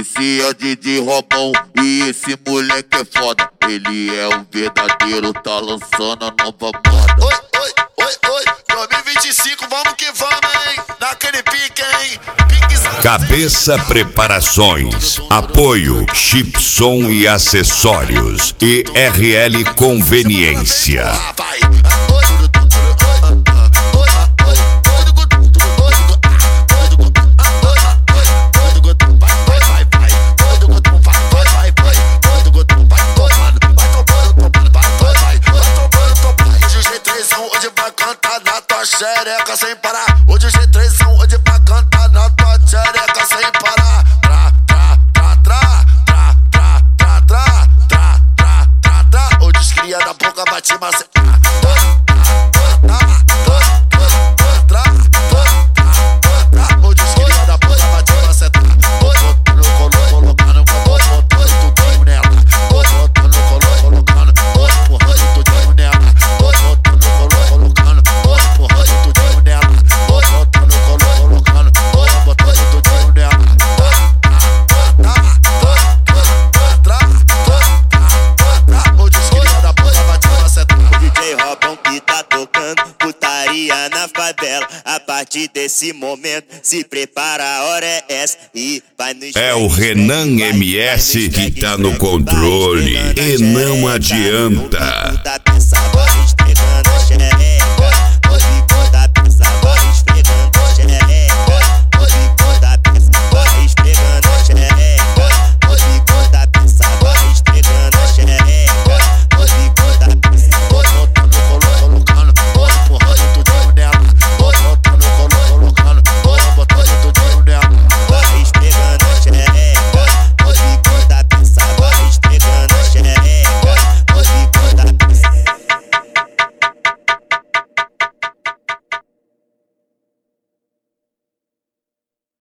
Esse é o DJ Robão e esse moleque é foda. Ele é o verdadeiro, tá lançando a nova moda. Oi, oi, oi, oi, 2025, vamos que vamos, hein? Naquele pique, hein? Cabeça Preparações, apoio Chipson e acessórios e RL Conveniência. Xereca sem parar, hoje os G3 são hoje pra cantar na tua xereca sem parar. Hoje os cria da boca bate maceta. Hoje os cria da boca bate maceta. Colocando tudinho nela. Colocando, empurrando tudinho nela. Na favela, a partir desse momento, se prepara, a hora é essa e vai no É o Renan MS que tá no controle e não adianta.